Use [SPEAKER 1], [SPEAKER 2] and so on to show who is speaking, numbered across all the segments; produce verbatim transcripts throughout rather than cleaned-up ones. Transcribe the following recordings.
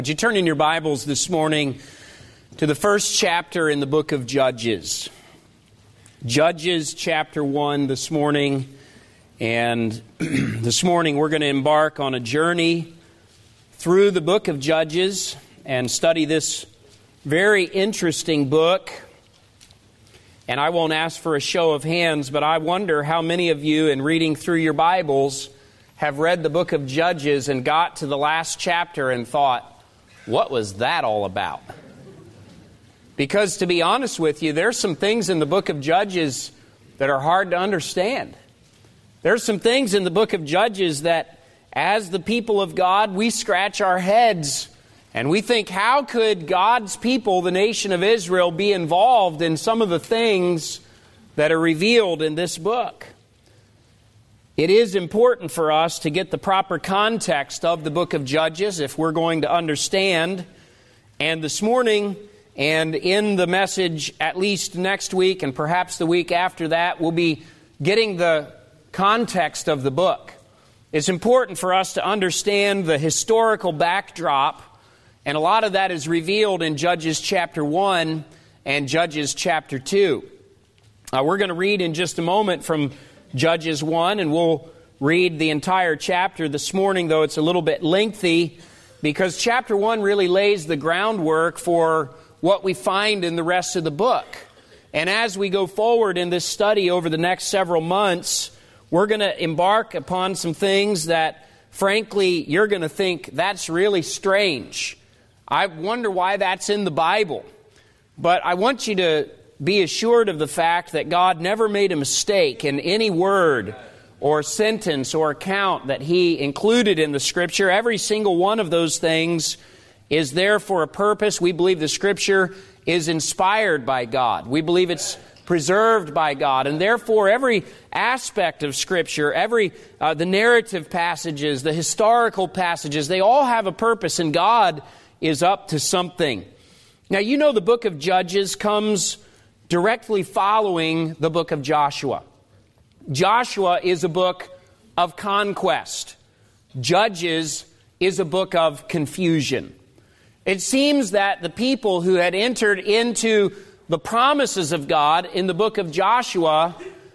[SPEAKER 1] Would you turn in your Bibles this morning to the first chapter in the book of Judges? Judges chapter one this morning. And this morning we're going to embark on a journey through the book of Judges and study this very interesting book. And I won't ask for a show of hands, but I wonder how many of you, in reading through your Bibles, have read the book of Judges and got to the last chapter and thought, what was that all about? Because to be honest with you, there's some things in the book of Judges that are hard to understand. There's some things in the book of Judges that, as the people of God, we scratch our heads and we think, how could God's people, the nation of Israel, be involved in some of the things that are revealed in this book? It is important for us to get the proper context of the book of Judges if we're going to understand. And this morning, and in the message at least next week and perhaps the week after that, we'll be getting the context of the book. It's important for us to understand the historical backdrop, and a lot of that is revealed in Judges chapter one and Judges chapter two. Uh, we're going to read in just a moment from Judges one, and we'll read the entire chapter this morning, though it's a little bit lengthy, because chapter one really lays the groundwork for what we find in the rest of the book. And as we go forward in this study over the next several months, we're going to embark upon some things that, frankly, you're going to think, that's really strange. I wonder why that's in the Bible. But I want you to be assured of the fact that God never made a mistake in any word or sentence or account that He included in the Scripture. Every single one of those things is there for a purpose. We believe the Scripture is inspired by God. We believe it's preserved by God. And therefore, every aspect of Scripture, every uh, the narrative passages, the historical passages, they all have a purpose, and God is up to something. Now, you know the book of Judges comes directly following the book of Joshua. Joshua is a book of conquest. Judges is a book of confusion. It seems that the people who had entered into the promises of God in the book of Joshua,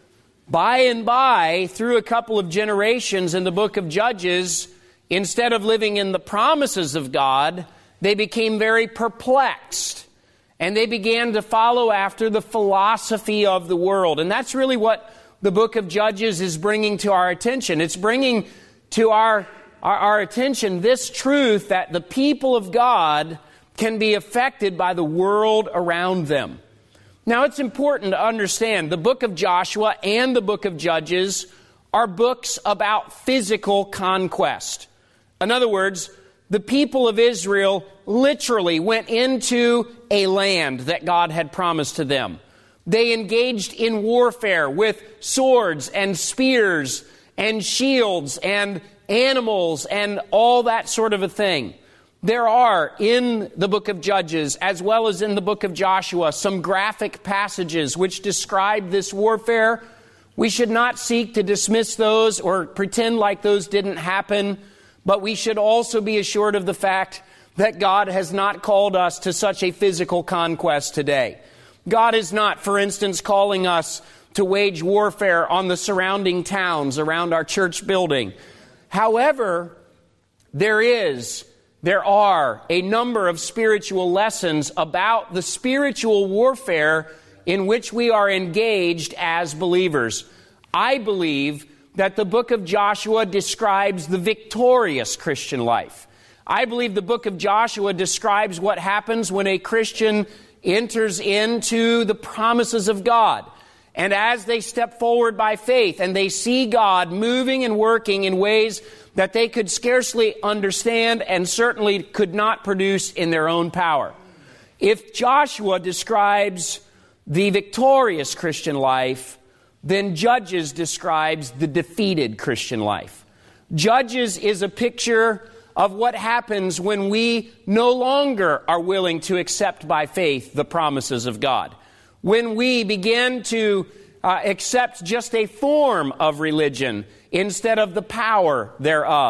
[SPEAKER 1] by and by, through a couple of generations in the book of Judges, instead of living in the promises of God, they became very perplexed. And they began to follow after the philosophy of the world. And that's really what the book of Judges is bringing to our attention. It's bringing to our, our, our attention this truth that the people of God can be affected by the world around them. Now, it's important to understand the book of Joshua and the book of Judges are books about physical conquest. In other words, the people of Israel literally went into a land that God had promised to them. They engaged in warfare with swords and spears and shields and animals and all that sort of a thing. There are, in the book of Judges, as well as in the book of Joshua, some graphic passages which describe this warfare. We should not seek to dismiss those or pretend like those didn't happen, but we should also be assured of the fact that God has not called us to such a physical conquest today. God is not, for instance, calling us to wage warfare on the surrounding towns around our church building. However, there is, there are a number of spiritual lessons about the spiritual warfare in which we are engaged as believers. I believe that the book of Joshua describes the victorious Christian life. I believe the book of Joshua describes what happens when a Christian enters into the promises of God. And as they step forward by faith and they see God moving and working in ways that they could scarcely understand and certainly could not produce in their own power. If Joshua describes the victorious Christian life, then Judges describes the defeated Christian life. Judges is a picture of what happens when we no longer are willing to accept by faith the promises of God. When we begin to uh, accept just a form of religion instead of the power thereof.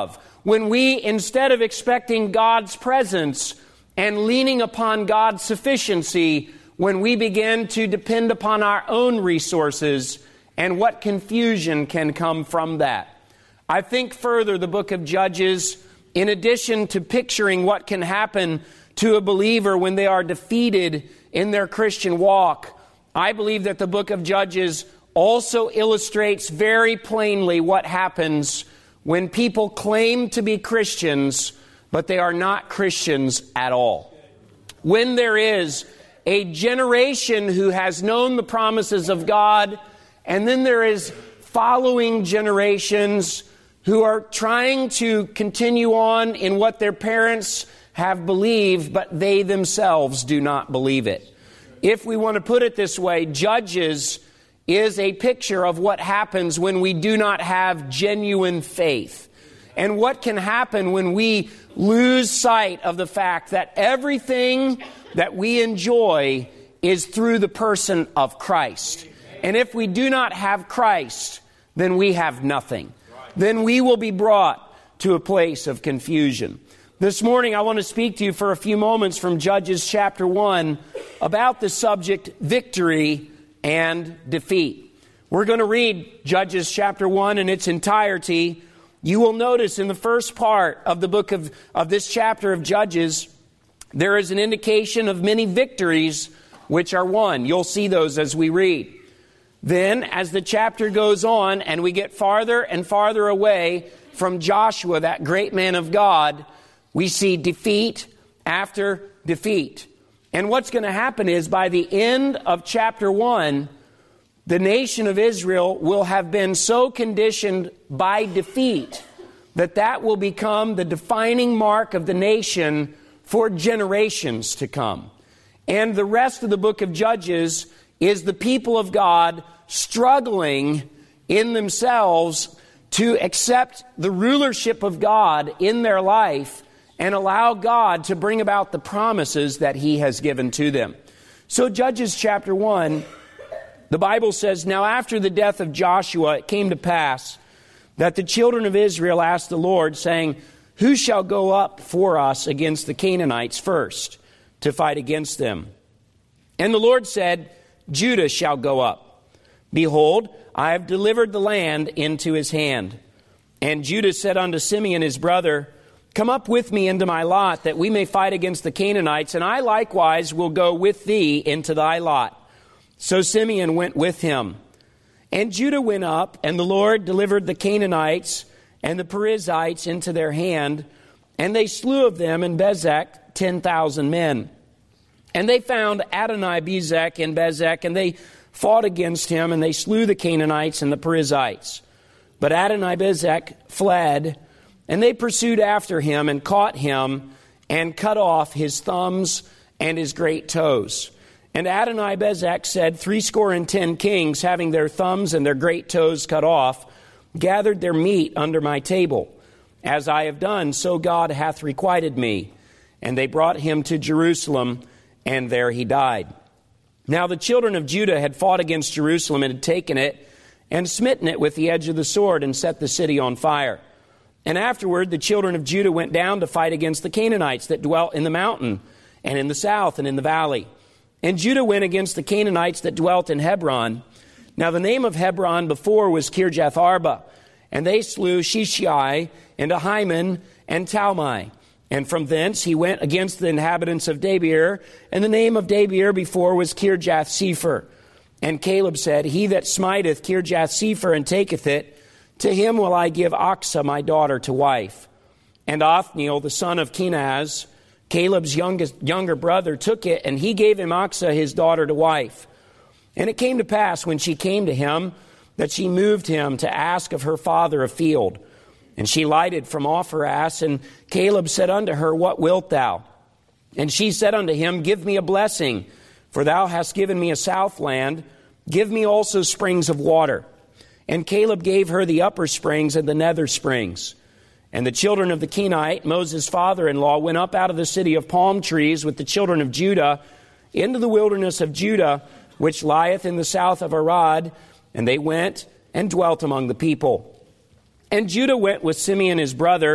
[SPEAKER 1] when we, instead of expecting God's presence and leaning upon God's sufficiency, when we begin to depend upon our own resources, and what confusion can come from that. I think further the book of Judges, in addition to picturing what can happen to a believer when they are defeated in their Christian walk, I believe that the book of Judges also illustrates very plainly what happens when people claim to be Christians, but they are not Christians at all. When there is a generation who has known the promises of God, and then there is following generations who are trying to continue on in what their parents have believed, but they themselves do not believe it. If we want to put it this way, Judges is a picture of what happens when we do not have genuine faith. And what can happen when we lose sight of the fact that everything that we enjoy is through the person of Christ. And if we do not have Christ, then we have nothing. Then we will be brought to a place of confusion. This morning I want to speak to you for a few moments from Judges chapter one about the subject victory and defeat. We're going to read Judges chapter one in its entirety. You will notice in the first part of the book of, of this chapter of Judges, there is an indication of many victories which are won. You'll see those as we read. Then, as the chapter goes on and we get farther and farther away from Joshua, that great man of God, we see defeat after defeat. And what's going to happen is by the end of chapter one, the nation of Israel will have been so conditioned by defeat that that will become the defining mark of the nation for generations to come. And the rest of the book of Judges is the people of God struggling in themselves to accept the rulership of God in their life and allow God to bring about the promises that He has given to them. So Judges chapter one, the Bible says, "Now after the death of Joshua, it came to pass that the children of Israel asked the Lord, saying, Who shall go up for us against the Canaanites first to fight against them? And the Lord said, Judah shall go up. Behold, I have delivered the land into his hand. And Judah said unto Simeon his brother, Come up with me into my lot, that we may fight against the Canaanites, and I likewise will go with thee into thy lot. So Simeon went with him. And Judah went up, and the Lord delivered the Canaanites and the Perizzites into their hand, and they slew of them in Bezek ten thousand men. And they found Adoni-Bezek in Bezek, and they fought against him, and they slew the Canaanites and the Perizzites. But Adoni-Bezek fled, and they pursued after him and caught him and cut off his thumbs and his great toes. And Adoni-Bezek said, Threescore and ten kings, having their thumbs and their great toes cut off, gathered their meat under my table. As I have done, so God hath requited me. And they brought him to Jerusalem, and there he died. Now the children of Judah had fought against Jerusalem and had taken it, and smitten it with the edge of the sword, and set the city on fire. And afterward the children of Judah went down to fight against the Canaanites that dwelt in the mountain, and in the south, and in the valley. And Judah went against the Canaanites that dwelt in Hebron. Now the name of Hebron before was Kirjath-Arba. And they slew Shishai, and Ahiman, and Talmai. And from thence he went against the inhabitants of Debir, and the name of Debir before was Kirjath-Sepher. And Caleb said, He that smiteth Kirjath-Sepher and taketh it, to him will I give Achsah my daughter to wife. And Othniel, the son of Kenaz, Caleb's youngest, younger brother, took it, and he gave him Achsah his daughter to wife. And it came to pass, when she came to him, that she moved him to ask of her father a field. And she lighted from off her ass, and Caleb said unto her, What wilt thou? And she said unto him, Give me a blessing, for thou hast given me a south land. Give me also springs of water. And Caleb gave her the upper springs and the nether springs. And the children of the Kenite, Moses' father-in-law, went up out of the city of palm trees with the children of Judah into the wilderness of Judah, which lieth in the south of Arad. And they went and dwelt among the people. And Judah went with Simeon his brother,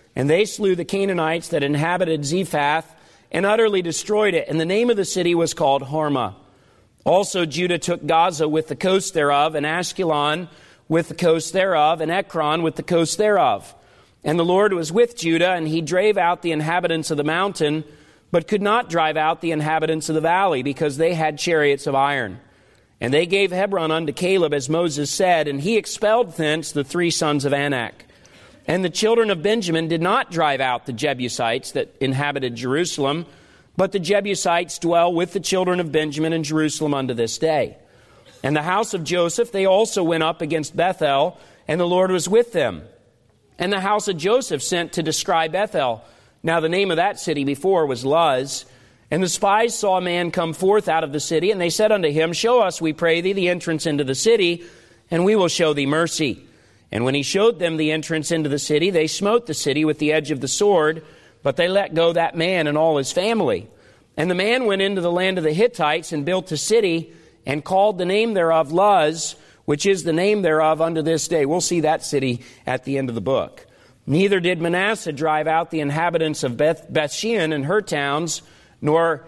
[SPEAKER 1] And they slew the Canaanites that inhabited Zephath and utterly destroyed it. And the name of the city was called Hormah. Also Judah took Gaza with the coast thereof, and Ashkelon with the coast thereof, and Ekron with the coast thereof. And the Lord was with Judah, and he drave out the inhabitants of the mountain, but could not drive out the inhabitants of the valley, because they had chariots of iron. And they gave Hebron unto Caleb, as Moses said, and he expelled thence the three sons of Anak. And the children of Benjamin did not drive out the Jebusites that inhabited Jerusalem, but the Jebusites dwell with the children of Benjamin in Jerusalem unto this day. And the house of Joseph, they also went up against Bethel, and the Lord was with them. And the house of Joseph sent to descry Bethel. Now the name of that city before was Luz. And the spies saw a man come forth out of the city, and they said unto him, Show us, we pray thee, the entrance into the city, and we will show thee mercy. And when he showed them the entrance into the city, they smote the city with the edge of the sword, but they let go that man and all his family. And the man went into the land of the Hittites and built a city, and called the name thereof Luz, which is the name thereof unto this day. We'll see that city at the end of the book. Neither did Manasseh drive out the inhabitants of Beth Bethshean and her towns, nor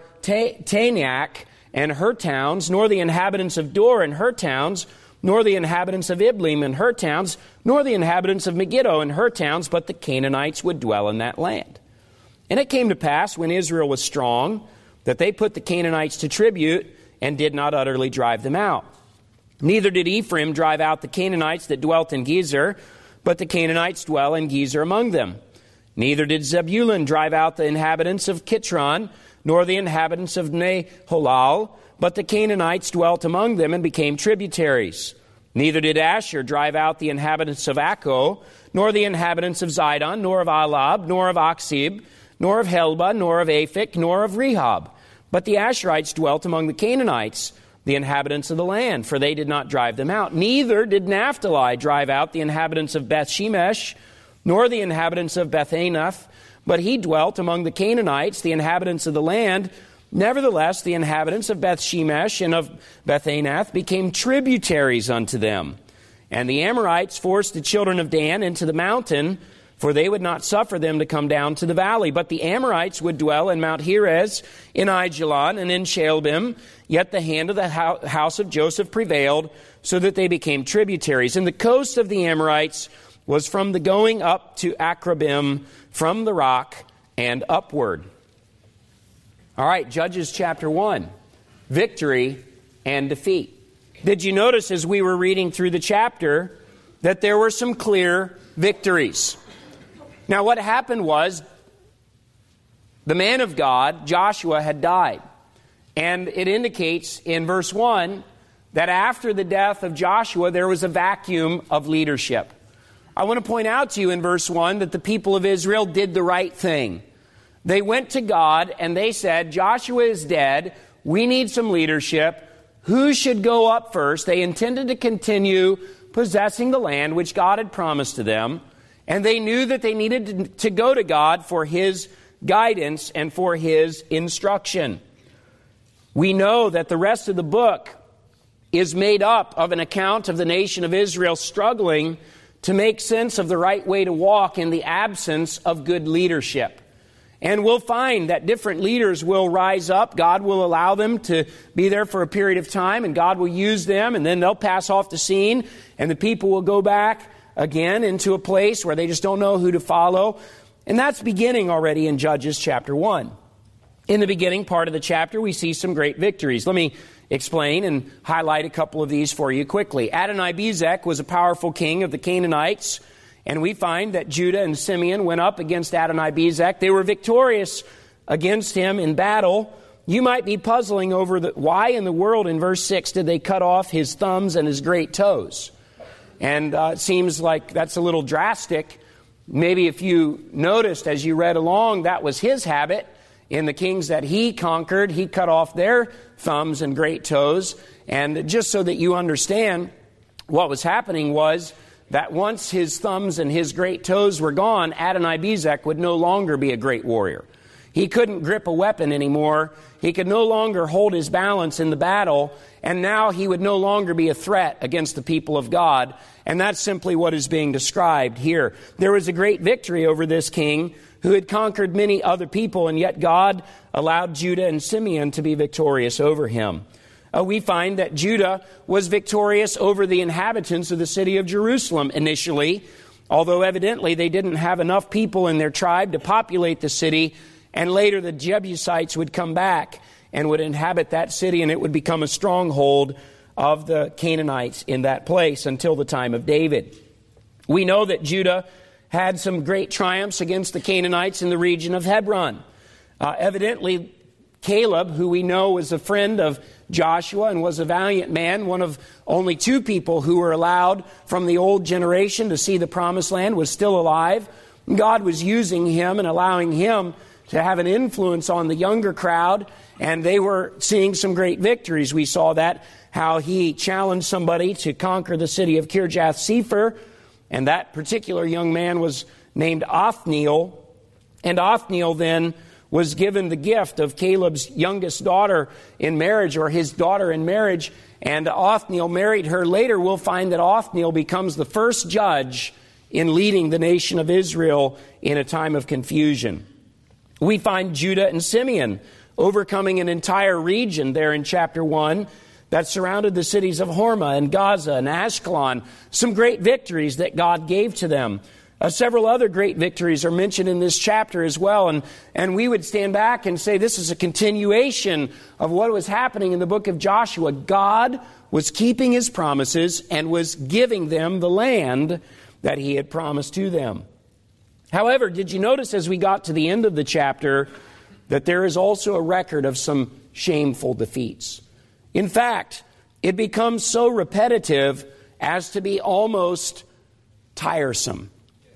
[SPEAKER 1] Taanach and her towns, nor the inhabitants of Dor and her towns, nor the inhabitants of Ibleam and her towns, nor the inhabitants of Megiddo and her towns, but the Canaanites would dwell in that land. And it came to pass, when Israel was strong, that they put the Canaanites to tribute, and did not utterly drive them out. Neither did Ephraim drive out the Canaanites that dwelt in Gezer, but the Canaanites dwell in Gezer among them. Neither did Zebulun drive out the inhabitants of Kitron, nor the inhabitants of Neholal, but the Canaanites dwelt among them and became tributaries. Neither did Asher drive out the inhabitants of Akko, nor the inhabitants of Zidon, nor of Alab, nor of Aksib, nor of Helba, nor of Aphik, nor of Rehob. But the Asherites dwelt among the Canaanites, the inhabitants of the land, for they did not drive them out. Neither did Naphtali drive out the inhabitants of Beth-shemesh, nor the inhabitants of Beth-anath, but he dwelt among the Canaanites, the inhabitants of the land. Nevertheless, the inhabitants of Beth-shemesh and of Beth-anath became tributaries unto them. And the Amorites forced the children of Dan into the mountain, for they would not suffer them to come down to the valley. But the Amorites would dwell in Mount Heres, in Aijalon, and in Shaalbim. Yet the hand of the house of Joseph prevailed, so that they became tributaries. And the coast of the Amorites was from the going up to Akrabim, from the rock and upward. All right, Judges chapter one, victory and defeat. Did you notice as we were reading through the chapter that there were some clear victories? Now, what happened was the man of God, Joshua, had died. And it indicates in verse one that after the death of Joshua, there was a vacuum of leadership. I want to point out to you in verse one that the people of Israel did the right thing. They went to God and they said, Joshua is dead. We need some leadership. Who should go up first? They intended to continue possessing the land which God had promised to them. And they knew that they needed to go to God for His guidance and for His instruction. We know that the rest of the book is made up of an account of the nation of Israel struggling to make sense of the right way to walk in the absence of good leadership. And we'll find that different leaders will rise up. God will allow them to be there for a period of time, and God will use them, and then they'll pass off the scene, and the people will go back again into a place where they just don't know who to follow. And that's beginning already in Judges chapter one. In the beginning part of the chapter, we see some great victories. Let me explain and highlight a couple of these for you quickly. Adonai-Bezek was a powerful king of the Canaanites, and we find that Judah and Simeon went up against Adonai-Bezek. They were victorious against him in battle. You might be puzzling over the, why in the world in verse six did they cut off his thumbs and his great toes? And uh, it seems like that's a little drastic. Maybe if you noticed as you read along, that was his habit. In the kings that he conquered, he cut off their thumbs and great toes. And just so that you understand, what was happening was that once his thumbs and his great toes were gone, Adonai-Bezek would no longer be a great warrior. He couldn't grip a weapon anymore. He could no longer hold his balance in the battle, and now he would no longer be a threat against the people of God. And that's simply what is being described here. There was a great victory over this king who had conquered many other people, and yet God allowed Judah and Simeon to be victorious over him. Uh, we find that Judah was victorious over the inhabitants of the city of Jerusalem initially, although evidently they didn't have enough people in their tribe to populate the city, and later the Jebusites would come back and would inhabit that city, and it would become a stronghold of the Canaanites in that place until the time of David. We know that Judah had some great triumphs against the Canaanites in the region of Hebron. Uh, evidently, Caleb, who we know was a friend of Joshua and was a valiant man, one of only two people who were allowed from the old generation to see the promised land, was still alive. God was using him and allowing him to have an influence on the younger crowd, and they were seeing some great victories. We saw that, how he challenged somebody to conquer the city of Kirjath Sepher, and that particular young man was named Othniel, and Othniel then was given the gift of Caleb's youngest daughter in marriage, or his daughter in marriage, and Othniel married her. Later we'll find that Othniel becomes the first judge in leading the nation of Israel in a time of confusion. We find Judah and Simeon overcoming an entire region there in chapter one that surrounded the cities of Hormah and Gaza and Ashkelon. Some great victories that God gave to them. Uh, several other great victories are mentioned in this chapter as well. And, and we would stand back and say this is a continuation of what was happening in the book of Joshua. God was keeping his promises and was giving them the land that he had promised to them. However, did you notice as we got to the end of the chapter that there is also a record of some shameful defeats? In fact, it becomes so repetitive as to be almost tiresome.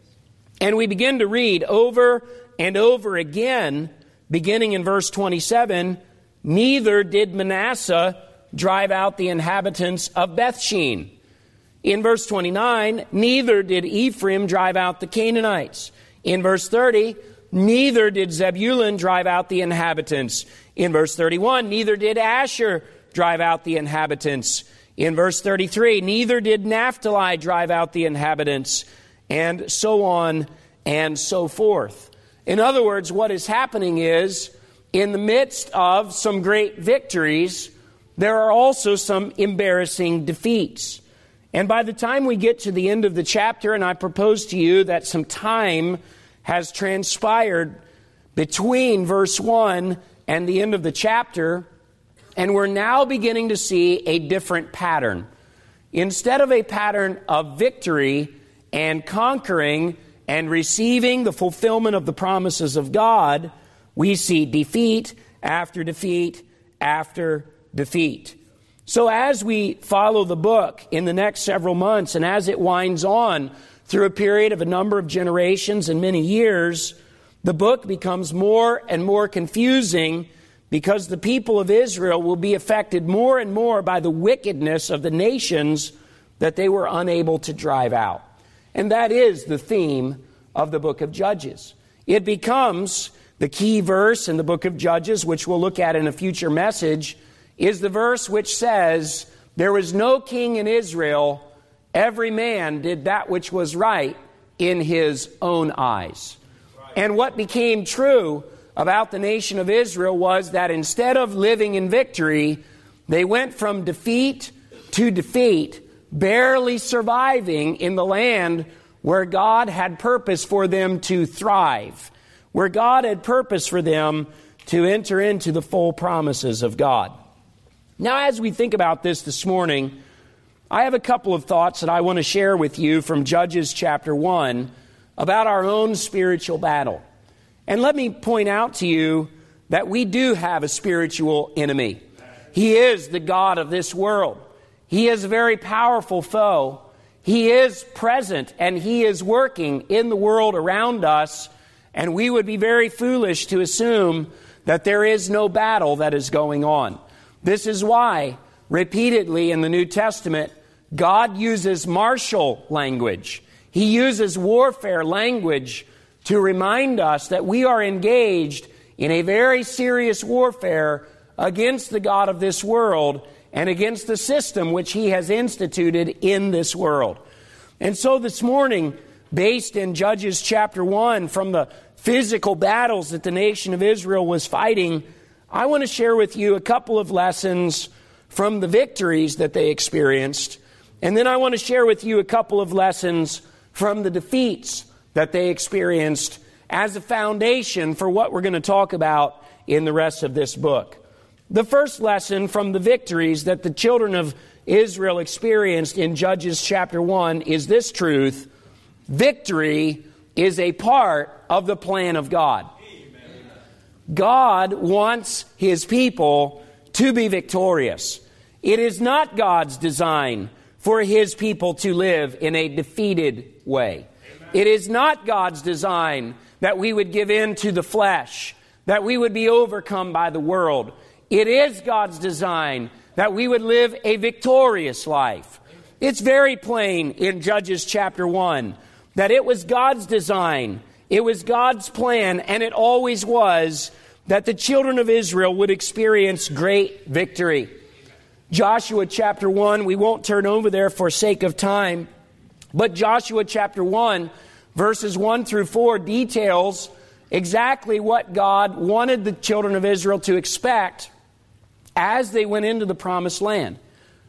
[SPEAKER 1] And we begin to read over and over again, beginning in verse twenty-seven, neither did Manasseh drive out the inhabitants of Bethshean. In verse twenty-nine, neither did Ephraim drive out the Canaanites. In verse thirty, neither did Zebulun drive out the inhabitants. In verse thirty-one, neither did Asher drive out the inhabitants. In verse thirty-three, neither did Naphtali drive out the inhabitants, and so on and so forth. In other words, what is happening is, in the midst of some great victories, there are also some embarrassing defeats. And by the time we get to the end of the chapter, and I propose to you that some time has transpired between verse one and the end of the chapter, and we're now beginning to see a different pattern. Instead of a pattern of victory and conquering and receiving the fulfillment of the promises of God, we see defeat after defeat after defeat. So as we follow the book in the next several months, and as it winds on through a period of a number of generations and many years, the book becomes more and more confusing, because the people of Israel will be affected more and more by the wickedness of the nations that they were unable to drive out. And that is the theme of the book of Judges. It becomes the key verse in the book of Judges, which we'll look at in a future message, is the verse which says, there was no king in Israel, every man did that which was right in his own eyes. Right. And what became true about the nation of Israel was that instead of living in victory, they went from defeat to defeat, barely surviving in the land where God had purpose for them to thrive, where God had purpose for them to enter into the full promises of God. Now, as we think about this this morning, I have a couple of thoughts that I want to share with you from Judges chapter one about our own spiritual battle. And let me point out to you that we do have a spiritual enemy. He is the God of this world. He is a very powerful foe. He is present and he is working in the world around us. And we would be very foolish to assume that there is no battle that is going on. This is why, repeatedly in the New Testament, God uses martial language. He uses warfare language to remind us that we are engaged in a very serious warfare against the god of this world and against the system which he has instituted in this world. And so this morning, based in Judges chapter one, from the physical battles that the nation of Israel was fighting, I want to share with you a couple of lessons from the victories that they experienced. And then I want to share with you a couple of lessons from the defeats that they experienced as a foundation for what we're going to talk about in the rest of this book. The first lesson from the victories that the children of Israel experienced in Judges chapter one is this truth: victory is a part of the plan of God. Amen. God wants His people to be victorious. It is not God's design for His people to live in a defeated way. Amen. It is not God's design that we would give in to the flesh, that we would be overcome by the world. It is God's design that we would live a victorious life. It's very plain in Judges chapter one that it was God's design, it was God's plan, and it always was that the children of Israel would experience great victory. Joshua chapter one, we won't turn over there for sake of time, but Joshua chapter one, verses one through four details exactly what God wanted the children of Israel to expect as they went into the promised land.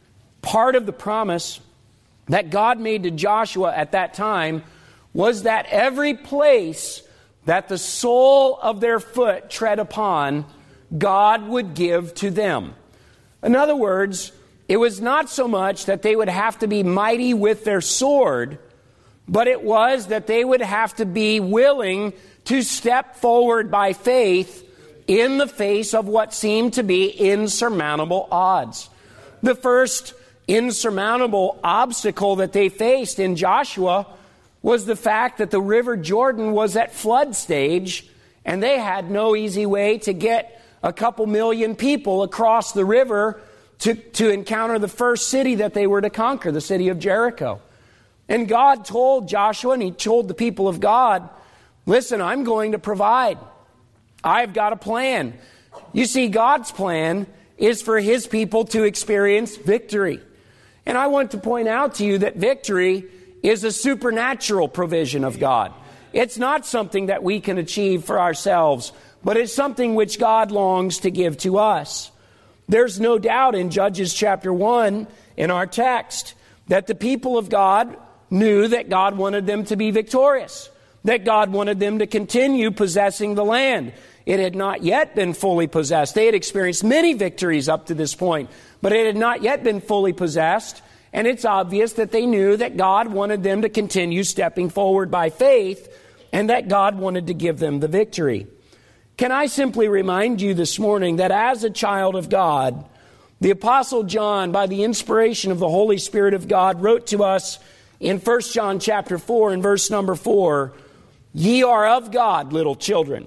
[SPEAKER 1] Part of the promise that God made to Joshua at that time was that every place that the sole of their foot tread upon, God would give to them. In other words, it was not so much that they would have to be mighty with their sword, but it was that they would have to be willing to step forward by faith in the face of what seemed to be insurmountable odds. The first insurmountable obstacle that they faced in Joshua was the fact that the river Jordan was at flood stage, and they had no easy way to get a couple million people across the river to, to encounter the first city that they were to conquer, the city of Jericho. And God told Joshua, and He told the people of God, listen, I'm going to provide. I've got a plan. You see, God's plan is for His people to experience victory. And I want to point out to you that victory is a supernatural provision of God. It's not something that we can achieve for ourselves, but it's something which God longs to give to us. There's no doubt in Judges chapter one, in our text, that the people of God knew that God wanted them to be victorious, that God wanted them to continue possessing the land. It had not yet been fully possessed. They had experienced many victories up to this point, but it had not yet been fully possessed. And it's obvious that they knew that God wanted them to continue stepping forward by faith, and that God wanted to give them the victory. Can I simply remind you this morning that as a child of God, the Apostle John, by the inspiration of the Holy Spirit of God, wrote to us in First John chapter four and verse number four, "Ye are of God, little children,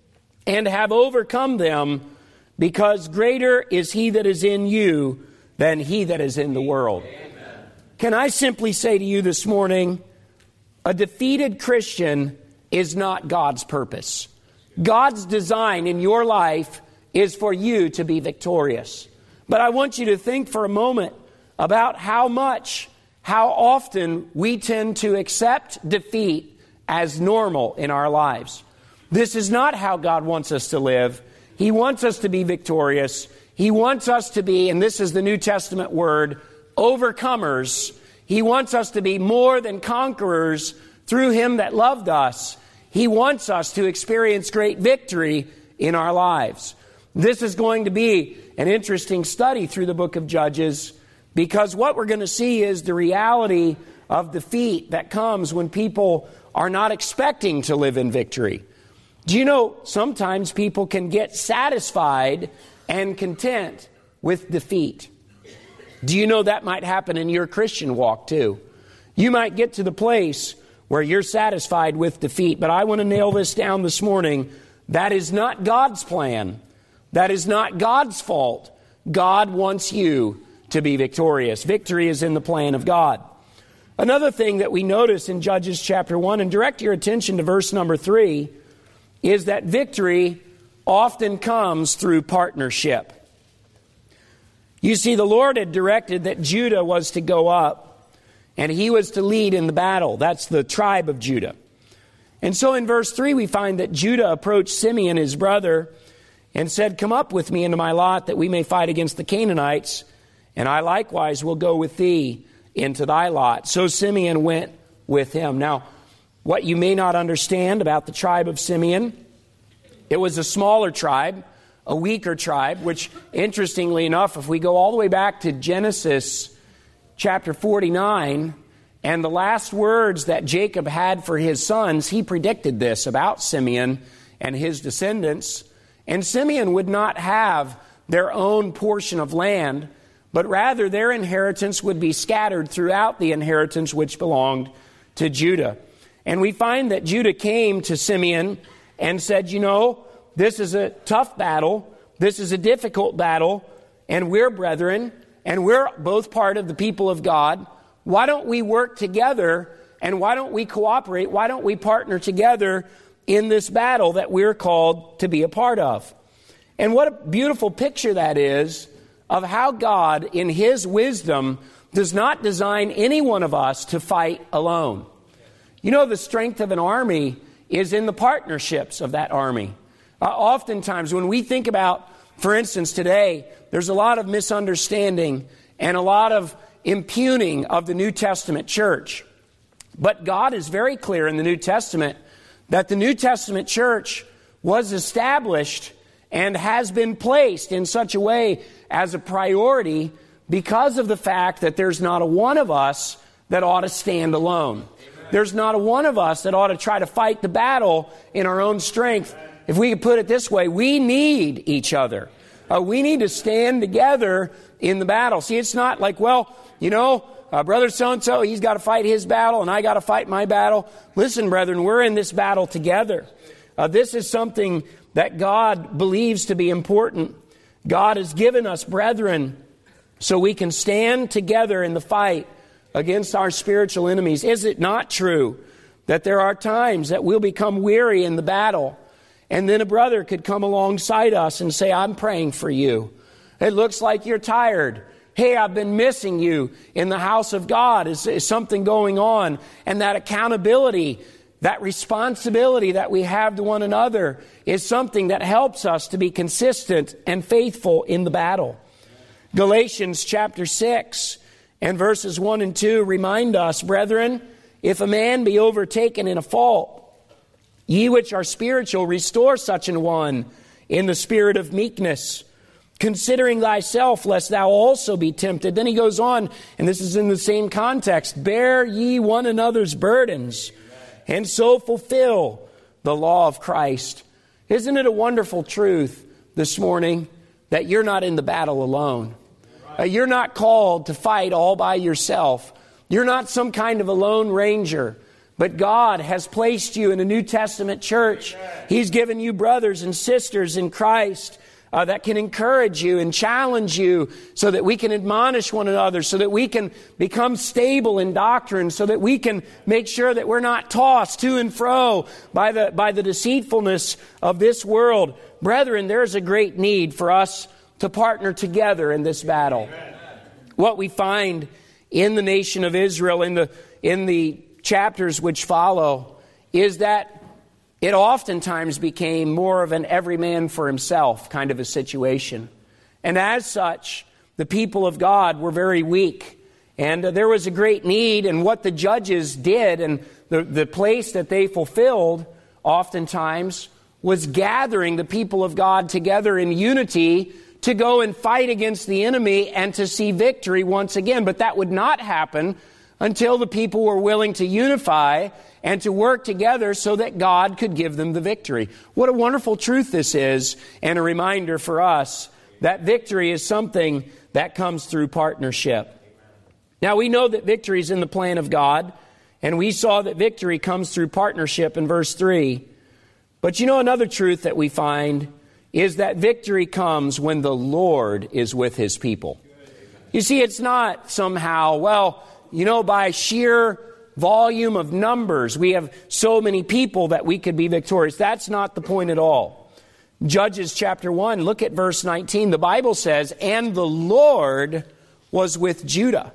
[SPEAKER 1] and have overcome them, because greater is He that is in you than he that is in the world." Amen. Can I simply say to you this morning, a defeated Christian is not God's purpose. God's design in your life is for you to be victorious. But I want you to think for a moment about how much, how often we tend to accept defeat as normal in our lives. This is not how God wants us to live. He wants us to be victorious. He wants us to be, and this is the New Testament word, overcomers. He wants us to be more than conquerors through Him that loved us. He wants us to experience great victory in our lives. This is going to be an interesting study through the book of Judges, because what we're going to see is the reality of defeat that comes when people are not expecting to live in victory. Do you know sometimes people can get satisfied and content with defeat? Do you know that might happen in your Christian walk too? You might get to the place where you're satisfied with defeat, but I want to nail this down this morning. That is not God's plan. That is not God's fault. God wants you to be victorious. Victory is in the plan of God. Another thing that we notice in Judges chapter one, and direct your attention to verse number three, is that victory often comes through partnership. You see, the Lord had directed that Judah was to go up, and he was to lead in the battle. That's the tribe of Judah. And so in verse three, we find that Judah approached Simeon, his brother, and said, "Come up with me into my lot, that we may fight against the Canaanites, and I likewise will go with thee into thy lot." So Simeon went with him. Now, what you may not understand about the tribe of Simeon, it was a smaller tribe, a weaker tribe, which, interestingly enough, if we go all the way back to Genesis chapter forty-nine, and the last words that Jacob had for his sons, he predicted this about Simeon and his descendants. And Simeon would not have their own portion of land, but rather their inheritance would be scattered throughout the inheritance which belonged to Judah. And we find that Judah came to Simeon and said, "You know, this is a tough battle. This is a difficult battle. And we're brethren, and we're both part of the people of God. Why don't we work together, and why don't we cooperate? Why don't we partner together in this battle that we're called to be a part of?" And what a beautiful picture that is of how God, in His wisdom, does not design any one of us to fight alone. You know, the strength of an army is in the partnerships of that army. Uh, oftentimes, when we think about, for instance, today, there's a lot of misunderstanding and a lot of impugning of the New Testament church. But God is very clear in the New Testament that the New Testament church was established and has been placed in such a way as a priority because of the fact that there's not a one of us that ought to stand alone. Amen. There's not a one of us that ought to try to fight the battle in our own strength. Amen. If we could put it this way, we need each other. Uh, we need to stand together in the battle. See, it's not like, well, you know, uh, brother so-and-so, he's got to fight his battle and I got to fight my battle. Listen, brethren, we're in this battle together. Uh, this is something that God believes to be important. God has given us brethren so we can stand together in the fight against our spiritual enemies. Is it not true that there are times that we'll become weary in the battle, and then a brother could come alongside us and say, "I'm praying for you. It looks like you're tired. Hey, I've been missing you in the house of God. Is, is something going on?" And that accountability, that responsibility that we have to one another is something that helps us to be consistent and faithful in the battle. Galatians chapter six and verses one and two remind us, "Brethren, if a man be overtaken in a fault, ye which are spiritual, restore such an one in the spirit of meekness, considering thyself, lest thou also be tempted." Then he goes on, and this is in the same context, "Bear ye one another's burdens, and so fulfill the law of Christ." Isn't it a wonderful truth this morning that you're not in the battle alone? Uh, you're not called to fight all by yourself. You're not some kind of a lone ranger. But God has placed you in a New Testament church. He's given you brothers and sisters in Christ uh, that can encourage you and challenge you so that we can admonish one another, so that we can become stable in doctrine, so that we can make sure that we're not tossed to and fro by the, by the deceitfulness of this world. Brethren, there's a great need for us to partner together in this battle. Amen. What we find in the nation of Israel, in the in the chapters which follow, is that it oftentimes became more of an every man for himself kind of a situation. And as such, the people of God were very weak. And uh, there was a great need, and what the judges did and the, the place that they fulfilled oftentimes was gathering the people of God together in unity to go and fight against the enemy and to see victory once again. But that would not happen until the people were willing to unify and to work together so that God could give them the victory. What a wonderful truth this is, and a reminder for us that victory is something that comes through partnership. Now, we know that victory is in the plan of God, and we saw that victory comes through partnership in verse three. But you know, another truth that we find is that victory comes when the Lord is with His people. You see, it's not somehow, well, you know, by sheer volume of numbers, we have so many people that we could be victorious. That's not the point at all. Judges chapter one, look at verse nineteen. The Bible says, "And the Lord was with Judah.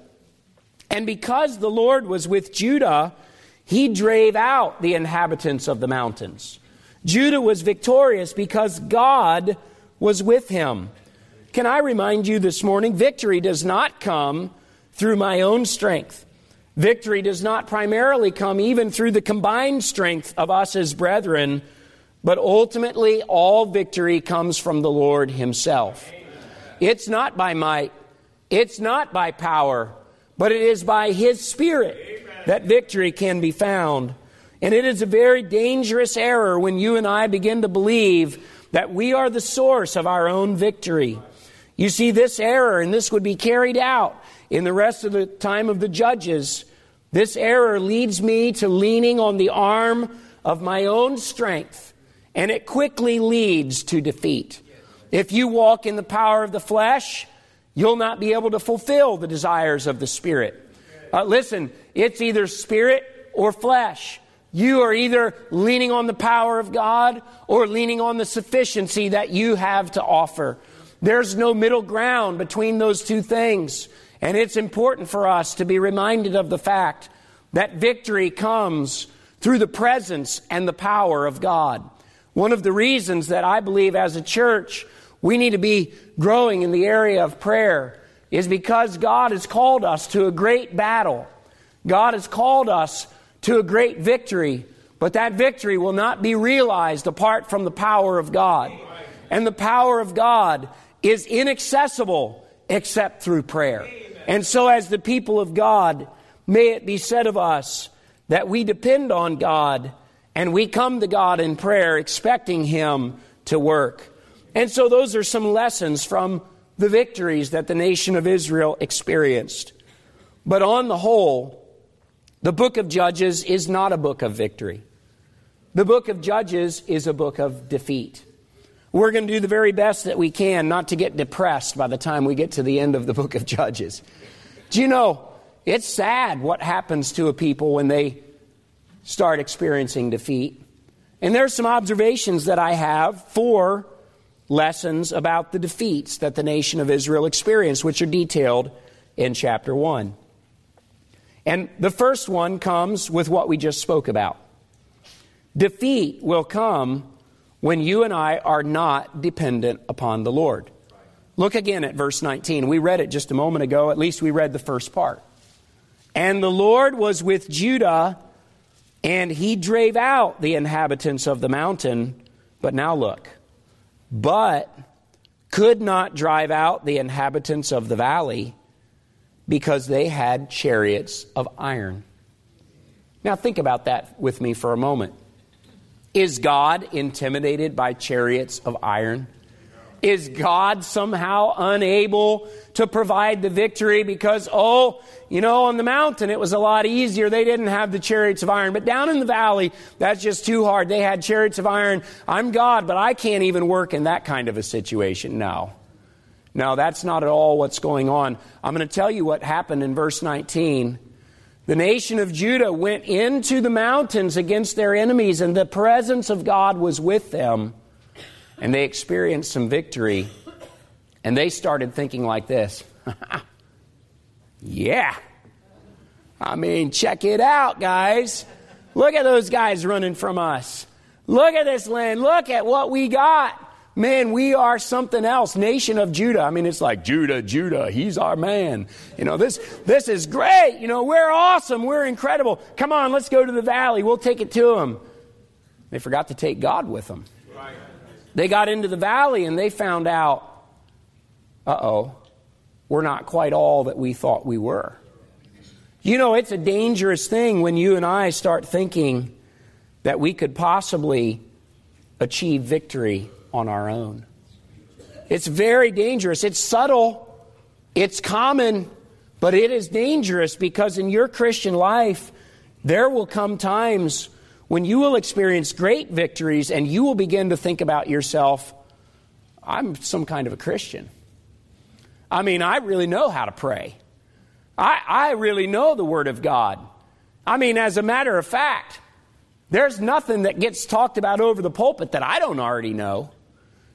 [SPEAKER 1] And because the Lord was with Judah, he drave out the inhabitants of the mountains." Judah was victorious because God was with him. Can I remind you this morning, victory does not come through my own strength. Victory does not primarily come even through the combined strength of us as brethren, but ultimately all victory comes from the Lord himself. It's not by might, it's not by power, but it is by his Spirit that victory can be found. And it is a very dangerous error when you and I begin to believe that we are the source of our own victory. You see, this error, and this would be carried out in the rest of the time of the Judges, this error leads me to leaning on the arm of my own strength, and it quickly leads to defeat. If you walk in the power of the flesh, you'll not be able to fulfill the desires of the Spirit. Uh, listen, it's either spirit or flesh. You are either leaning on the power of God or leaning on the sufficiency that you have to offer. There's no middle ground between those two things. And it's important for us to be reminded of the fact that victory comes through the presence and the power of God. One of the reasons that I believe as a church we need to be growing in the area of prayer is because God has called us to a great battle. God has called us to a great victory, but that victory will not be realized apart from the power of God. And the power of God is inaccessible except through prayer. And so as the people of God, may it be said of us that we depend on God and we come to God in prayer expecting Him to work. And so those are some lessons from the victories that the nation of Israel experienced. But on the whole, the book of Judges is not a book of victory. The book of Judges is a book of defeat. We're going to do the very best that we can not to get depressed by the time we get to the end of the book of Judges. Do you know, it's sad what happens to a people when they start experiencing defeat. And there's some observations that I have for lessons about the defeats that the nation of Israel experienced, which are detailed in chapter one. And the first one comes with what we just spoke about. Defeat will come when you and I are not dependent upon the Lord. Look again at verse nineteen. We read it just a moment ago. At least we read the first part. And the Lord was with Judah, and he drave out the inhabitants of the mountain. But now look. But could not drive out the inhabitants of the valley, because they had chariots of iron. Now think about that with me for a moment. Is God intimidated by chariots of iron? Is God somehow unable to provide the victory because, oh, you know, on the mountain it was a lot easier. They didn't have the chariots of iron. But down in the valley, that's just too hard. They had chariots of iron. I'm God, but I can't even work in that kind of a situation. No. No, that's not at all what's going on. I'm going to tell you what happened in verse nineteen. The nation of Judah went into the mountains against their enemies, and the presence of God was with them. And they experienced some victory. And they started thinking like this. Yeah. I mean, check it out, guys. Look at those guys running from us. Look at this land. Look at what we got. Man, we are something else. Nation of Judah. I mean, it's like Judah, Judah, he's our man. You know, this this is great. You know, we're awesome. We're incredible. Come on, let's go to the valley. We'll take it to them. They forgot to take God with them. They got into the valley and they found out, uh-oh, we're not quite all that we thought we were. You know, it's a dangerous thing when you and I start thinking that we could possibly achieve victory on our own. It's very dangerous. It's subtle. It's common, but it is dangerous because in your Christian life, there will come times when you will experience great victories and you will begin to think about yourself, I'm some kind of a Christian. I mean, I really know how to pray. I, I really know the Word of God. I mean, as a matter of fact, there's nothing that gets talked about over the pulpit that I don't already know.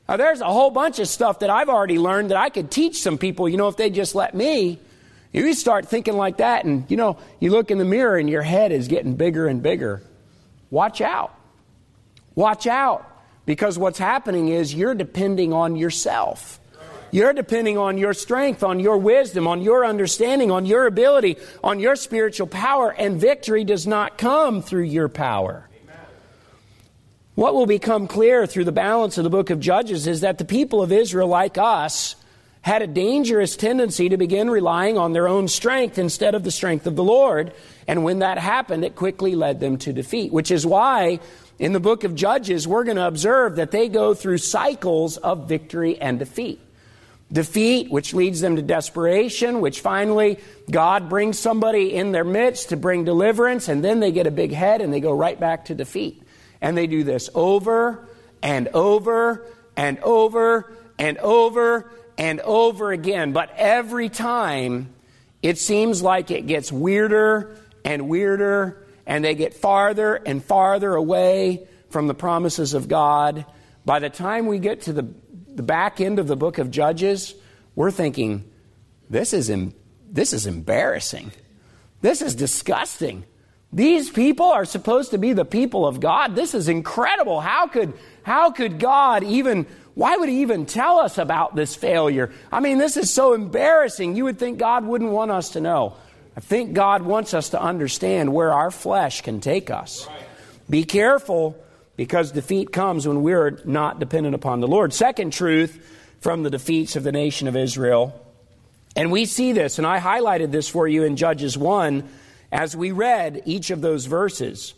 [SPEAKER 1] Now, there's a whole bunch of stuff that I've already learned that I could teach some people, you know, if they just let me. You start thinking like that, and, you know, you look in the mirror and your head is getting bigger and bigger. Watch out. Watch out. Because what's happening is you're depending on yourself. You're depending on your strength, on your wisdom, on your understanding, on your ability, on your spiritual power, and victory does not come through your power. Amen. What will become clear through the balance of the book of Judges is that the people of Israel, like us, had a dangerous tendency to begin relying on their own strength instead of the strength of the Lord. And when that happened, it quickly led them to defeat, which is why in the book of Judges, we're going to observe that they go through cycles of victory and defeat. Defeat, which leads them to desperation, which finally God brings somebody in their midst to bring deliverance, and then they get a big head and they go right back to defeat. And they do this over and over and over and over and over again. But every time it seems like it gets weirder and weirder, and they get farther and farther away from the promises of God. By the time we get to the the back end of the book of Judges, we're thinking, this is em- this is embarrassing. This is disgusting. These people are supposed to be the people of God. This is incredible. How could how could God even, why would he even tell us about this failure? I mean, this is so embarrassing. You would think God wouldn't want us to know. I think God wants us to understand where our flesh can take us. Right. Be careful, because defeat comes when we're not dependent upon the Lord. Second truth from the defeats of the nation of Israel. And we see this, and I highlighted this for you in Judges one as we read each of those verses.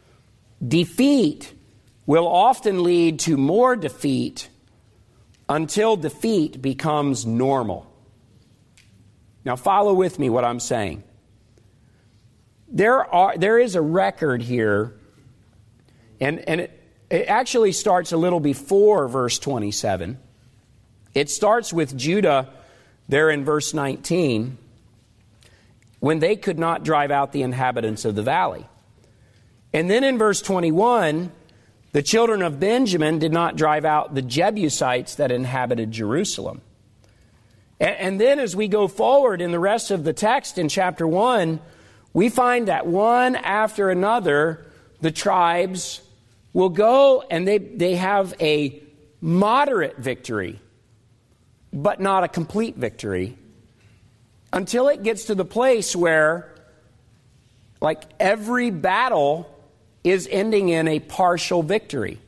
[SPEAKER 1] Defeat will often lead to more defeat until defeat becomes normal. Now follow with me what I'm saying. There are there is a record here, and, and it, it actually starts a little before verse twenty-seven. It starts with Judah there in verse nineteen, when they could not drive out the inhabitants of the valley. And then in verse twenty-one, the children of Benjamin did not drive out the Jebusites that inhabited Jerusalem. And, and then as we go forward in the rest of the text in chapter one, we find that one after another, the tribes will go and they, they have a moderate victory, but not a complete victory, until it gets to the place where, like, every battle is ending in a partial victory.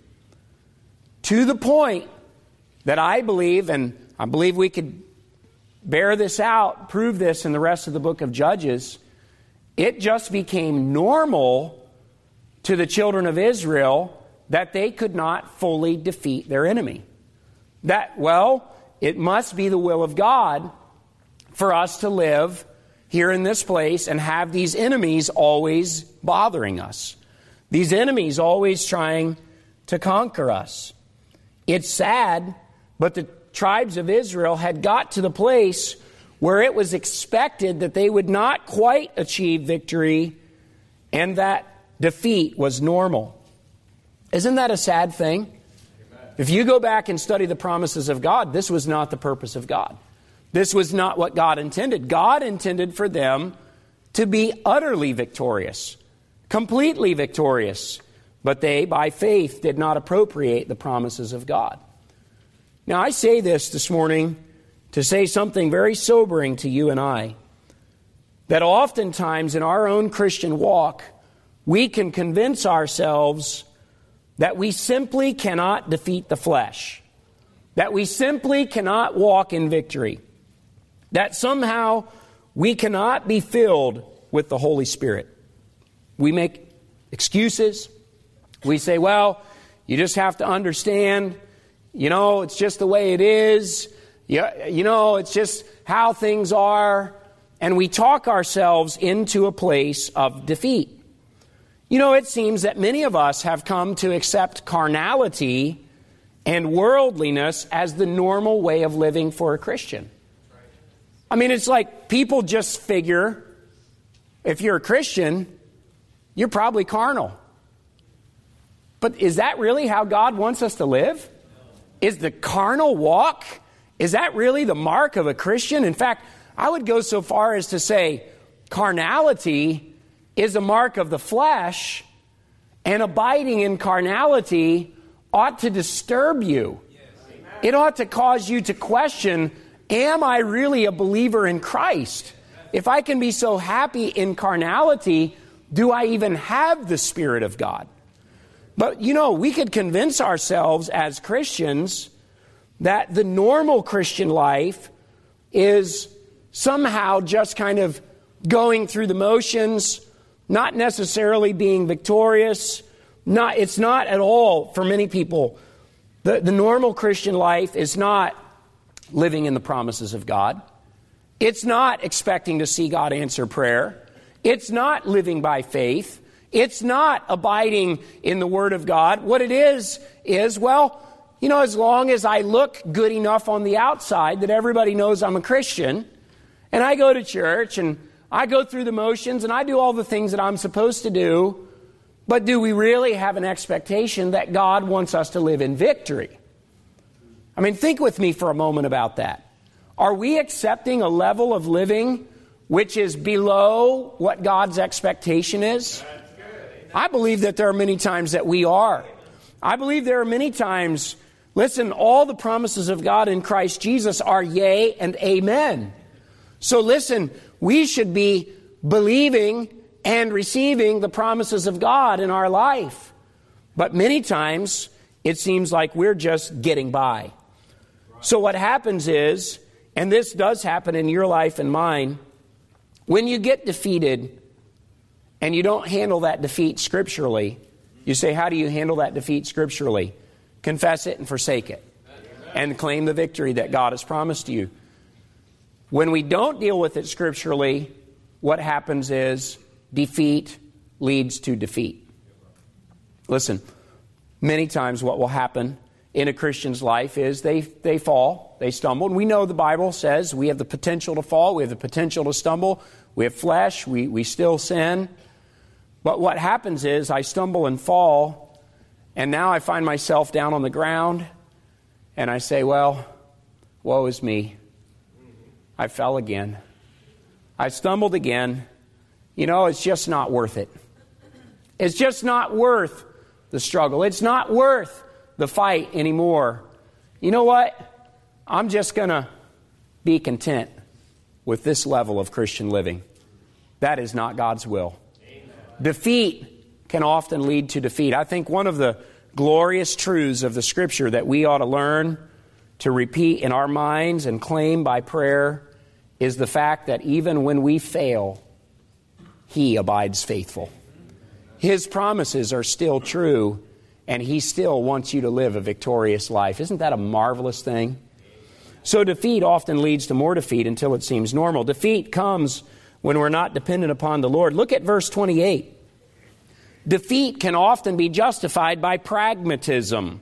[SPEAKER 1] To the point that I believe, and I believe we could bear this out, prove this in the rest of the book of Judges, it just became normal to the children of Israel that they could not fully defeat their enemy. That, well, it must be the will of God for us to live here in this place and have these enemies always bothering us. These enemies always trying to conquer us. It's sad, but the tribes of Israel had got to the place where it was expected that they would not quite achieve victory and that defeat was normal. Isn't that a sad thing? Amen. If you go back and study the promises of God, this was not the purpose of God. This was not what God intended. God intended for them to be utterly victorious, completely victorious. But they, by faith, did not appropriate the promises of God. Now, I say this this morning to say something very sobering to you and I, that oftentimes in our own Christian walk, we can convince ourselves that we simply cannot defeat the flesh, that we simply cannot walk in victory, that somehow we cannot be filled with the Holy Spirit. We make excuses. We say, well, you just have to understand, you know, it's just the way it is. You, you know, it's just how things are. And we talk ourselves into a place of defeat. You know, it seems that many of us have come to accept carnality and worldliness as the normal way of living for a Christian. I mean, it's like people just figure if you're a Christian, you're probably carnal. But is that really how God wants us to live? is the carnal walk, is that really the mark of a Christian? In fact, I would go so far as to say carnality is a mark of the flesh, and abiding in carnality ought to disturb you. It ought to cause you to question, am I really a believer in Christ? If I can be so happy in carnality, do I even have the Spirit of God? But, you know, we could convince ourselves as Christians that the normal Christian life is somehow just kind of going through the motions, not necessarily being victorious. Not, it's not at all, for many people, the, the normal Christian life is not living in the promises of God. It's not expecting to see God answer prayer. It's not living by faith. It's not abiding in the Word of God. What it is, is, well, you know, as long as I look good enough on the outside that everybody knows I'm a Christian, and I go to church, and I go through the motions, and I do all the things that I'm supposed to do, but do we really have an expectation that God wants us to live in victory? I mean, think with me for a moment about that. Are we accepting a level of living which is below what God's expectation is? I believe that there are many times that we are. I believe there are many times, listen, all the promises of God in Christ Jesus are yea and amen. So listen, we should be believing and receiving the promises of God in our life. But many times, it seems like we're just getting by. So what happens is, and this does happen in your life and mine, when you get defeated and you don't handle that defeat scripturally, you say, how do you handle that defeat scripturally? Confess it and forsake it. And claim the victory that God has promised you. When we don't deal with it scripturally, what happens is defeat leads to defeat. Listen, many times what will happen in a Christian's life is they, they fall, they stumble. And we know the Bible says we have the potential to fall, we have the potential to stumble, we have flesh, we, we still sin. But what happens is I stumble and fall, and now I find myself down on the ground, and I say, well, woe is me. I fell again. I stumbled again. You know, it's just not worth it. It's just not worth the struggle. It's not worth the fight anymore. You know what? I'm just going to be content with this level of Christian living. That is not God's will. Amen. Defeat can often lead to defeat. I think one of the glorious truths of the Scripture that we ought to learn to repeat in our minds and claim by prayer is the fact that even when we fail, He abides faithful. His promises are still true, and He still wants you to live a victorious life. Isn't that a marvelous thing? So defeat often leads to more defeat until it seems normal. Defeat comes when we're not dependent upon the Lord. Look at verse twenty-eight. Defeat can often be justified by pragmatism.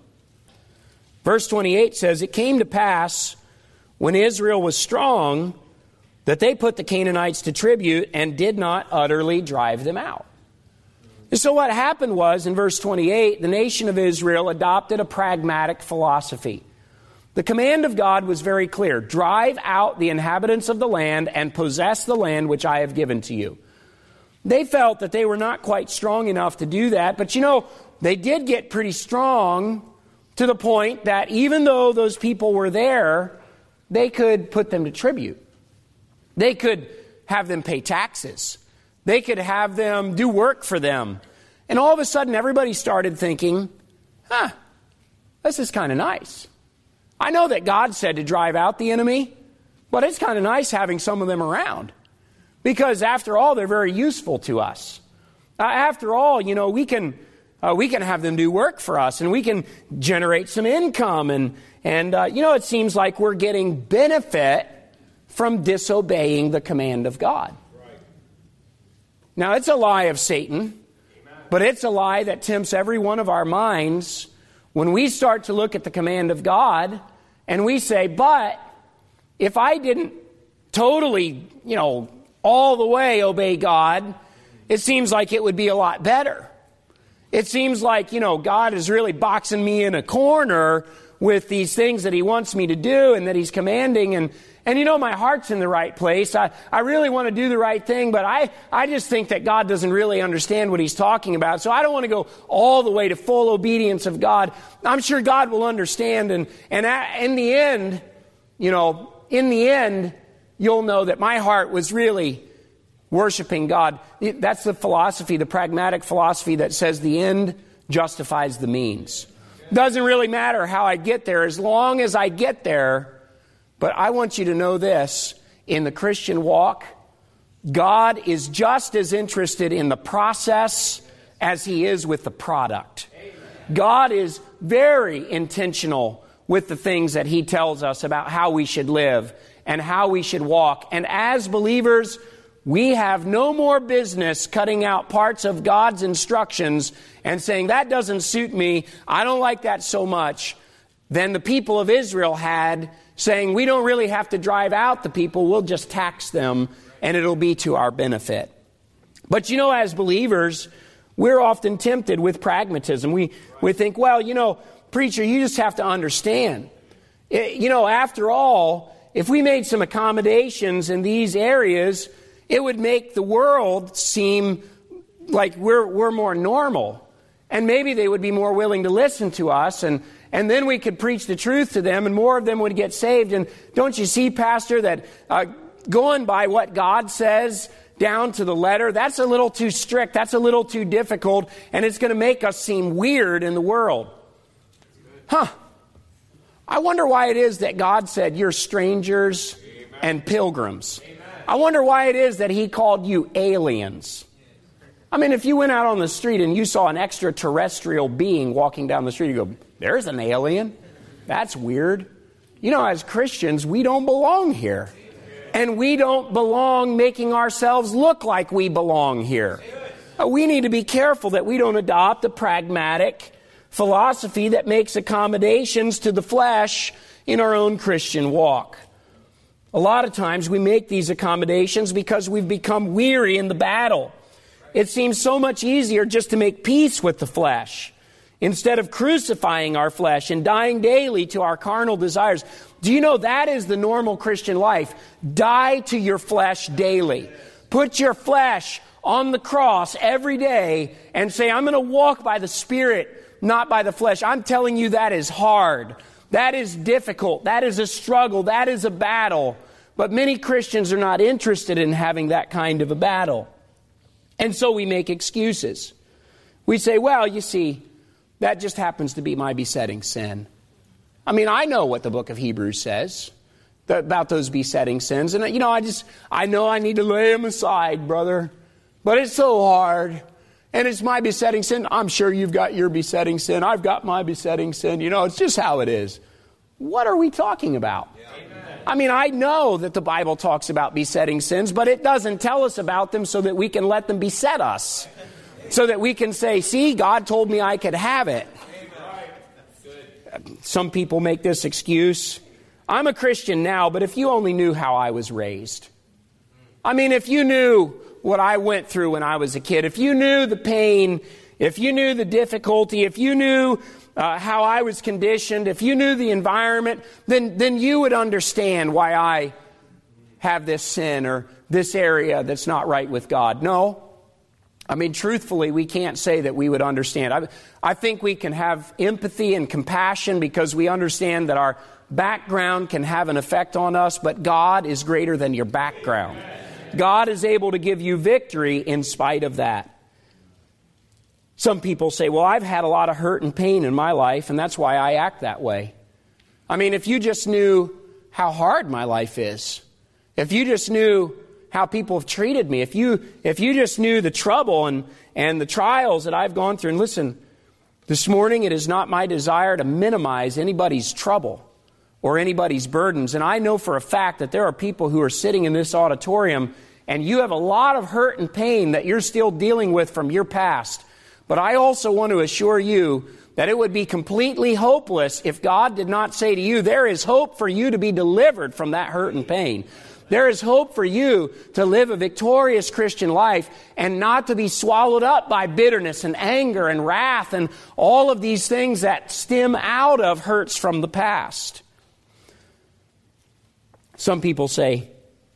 [SPEAKER 1] Verse twenty-eight says, it came to pass when Israel was strong that they put the Canaanites to tribute and did not utterly drive them out. And so what happened was, in verse twenty-eight, the nation of Israel adopted a pragmatic philosophy. The command of God was very clear. Drive out the inhabitants of the land and possess the land which I have given to you. They felt that they were not quite strong enough to do that. But you know, they did get pretty strong to the point that even though those people were there, they could put them to tribute. They could have them pay taxes. They could have them do work for them. And all of a sudden, everybody started thinking, huh, this is kind of nice. I know that God said to drive out the enemy, but it's kind of nice having some of them around. Because after all, they're very useful to us. Uh, after all, you know, we can uh, we can have them do work for us, and we can generate some income. And, and uh, you know, it seems like we're getting benefit from disobeying the command of God. Right. Now, it's a lie of Satan, Amen. But it's a lie that tempts every one of our minds when we start to look at the command of God and we say, but if I didn't totally, you know, all the way obey God, it seems like it would be a lot better. It seems like, you know, God is really boxing me in a corner with these things that he wants me to do and that he's commanding. And, and you know, my heart's in the right place. I, I really want to do the right thing, but I, I just think that God doesn't really understand what he's talking about. So I don't want to go all the way to full obedience of God. I'm sure God will understand. And, and in the end, you know, in the end, you'll know that my heart was really worshiping God. That's the philosophy, the pragmatic philosophy that says the end justifies the means. Doesn't really matter how I get there as long as I get there. But I want you to know this. In the Christian walk, God is just as interested in the process as he is with the product. God is very intentional with the things that he tells us about how we should live and how we should walk. And as believers, we have no more business cutting out parts of God's instructions and saying, that doesn't suit me, I don't like that so much, than the people of Israel had, saying, we don't really have to drive out the people, we'll just tax them, and it'll be to our benefit. But you know, as believers, we're often tempted with pragmatism. We, we think, well, you know, preacher, you just have to understand. It, you know, after all, if we made some accommodations in these areas, it would make the world seem like we're we're more normal. And maybe they would be more willing to listen to us, and, and then we could preach the truth to them, and more of them would get saved. And don't you see, Pastor, that uh, going by what God says down to the letter, that's a little too strict, that's a little too difficult, and it's going to make us seem weird in the world. Huh. I wonder why it is that God said you're strangers Amen. And pilgrims. Amen. I wonder why it is that he called you aliens. I mean, if you went out on the street and you saw an extraterrestrial being walking down the street, you go, there's an alien. That's weird. You know, as Christians, we don't belong here. And we don't belong making ourselves look like we belong here. We need to be careful that we don't adopt a pragmatic philosophy that makes accommodations to the flesh in our own Christian walk. A lot of times we make these accommodations because we've become weary in the battle. It seems so much easier just to make peace with the flesh instead of crucifying our flesh and dying daily to our carnal desires. Do you know that is the normal Christian life? Die to your flesh daily. Put your flesh on the cross every day and say, I'm going to walk by the Spirit, not by the flesh. I'm telling you, that is hard. That is difficult. That is a struggle. That is a battle. But many Christians are not interested in having that kind of a battle. And so we make excuses. We say, well, you see, that just happens to be my besetting sin. I mean, I know what the book of Hebrews says about those besetting sins. And, you know, I just, I know I need to lay them aside, brother. But it's so hard. And it's my besetting sin. I'm sure you've got your besetting sin. I've got my besetting sin. You know, it's just how it is. What are we talking about? Yeah. I mean, I know that the Bible talks about besetting sins, but it doesn't tell us about them so that we can let them beset us. So that we can say, see, God told me I could have it. Some people make this excuse. I'm a Christian now, but if you only knew how I was raised. I mean, if you knew what I went through when I was a kid, if you knew the pain, if you knew the difficulty, if you knew uh, how I was conditioned, if you knew the environment, then, then you would understand why I have this sin or this area that's not right with God. No. I mean, truthfully, we can't say that we would understand. I, I think we can have empathy and compassion because we understand that our background can have an effect on us, but God is greater than your background. God is able to give you victory in spite of that. Some people say, well, I've had a lot of hurt and pain in my life, and that's why I act that way. I mean, if you just knew how hard my life is, if you just knew how people have treated me, if you if you just knew the trouble and, and the trials that I've gone through, and listen, this morning it is not my desire to minimize anybody's trouble or anybody's burdens. And I know for a fact that there are people who are sitting in this auditorium and you have a lot of hurt and pain that you're still dealing with from your past. But I also want to assure you that it would be completely hopeless if God did not say to you, there is hope for you to be delivered from that hurt and pain. There is hope for you to live a victorious Christian life and not to be swallowed up by bitterness and anger and wrath and all of these things that stem out of hurts from the past. Some people say,